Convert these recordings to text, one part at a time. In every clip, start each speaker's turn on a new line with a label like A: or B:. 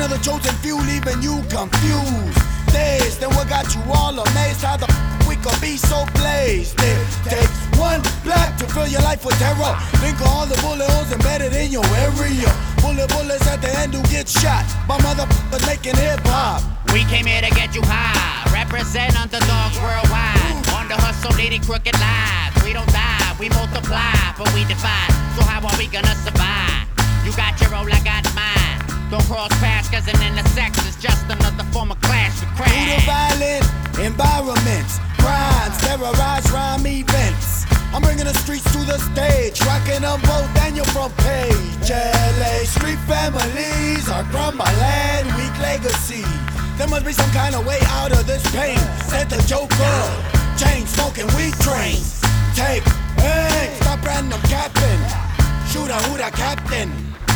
A: One of the chosen few, leaving you confused. Days, then what got you all amazed? How the we could be so blazed? It takes one black to fill your life with terror. Think of all the bullet holes embedded in your area. Bullets at the end who get shot by motherfuckers making hip-hop.
B: We came here to get you high, represent underdogs worldwide. On the hustle, leading crooked lives. We don't die, we multiply, but we divide. So how are we gonna survive? You got your own, I got mine. Don't cross paths, cause an intersex is just another form of clash with crash.
A: Through the violent environments, crimes, terrorize rhyme events. I'm bringing the streets to the stage, rocking them both and your front page. LA street families are from my land, weak legacy. There must be some kind of way out of this pain. Said the Joker, chain smoking weed trains. Take aim, stop random capping. Shoot a who the captain.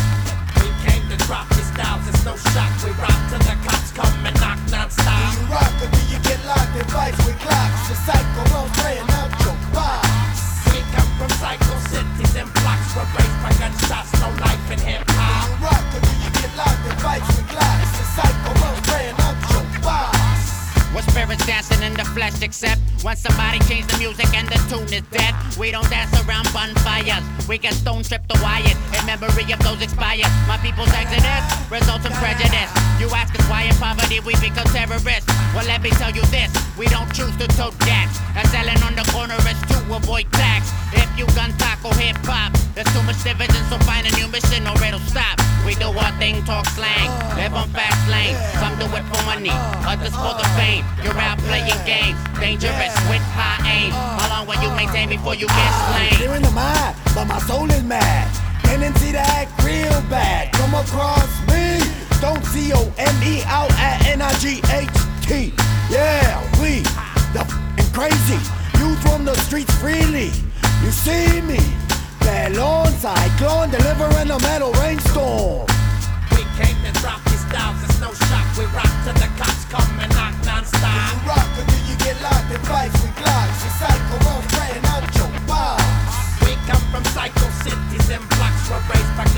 C: We came to drop these styles, it's no shock. We rock till the cops come and knock non-stop.
A: Do you rock or do you get locked in fights with clocks? The cycle runs playing out your box.
C: We come from psycho cities and blocks. We're raised by gunshots, no life in hip-hop.
A: Do you rock or do you get locked in fights with clocks? The cycle runs playing out your box.
B: What spirits dancing in the flesh except when somebody change the music and the tune is dead. We don't dance around bonfires. We get stone tripped to Wyatt in memory of those expired. My people's exodus results in prejudice. You ask us why in poverty we become terrorists. Well, let me tell you this, we don't choose to tote gas. And selling on the corner is to avoid tax. If you gun taco hip-hop, there's too much division, so find a new mission or it'll stop. We do our thing, talk slang, live on fast lane. Some do it for money, others for the fame. You're out playing games, dangerous with high aim. How long will you maintain before you get slain?
A: Clear in the mind, but my soul is mad. Tendency to act real bad. Come across me, don't C-O-M-E out at N-I-G-H-T. Yeah, we, the f***ing crazy. Youth from the streets freely. You see me, Bellon, cyclone, delivering a metal rainstorm.
C: We came to drop these styles, it's no shock. We rock till the cops come and knock non-stop.
A: Do you rock or do you get locked in fights with clocks? The cycle runs playing out your box.
C: We come from psycho cities and blocks. We're raised by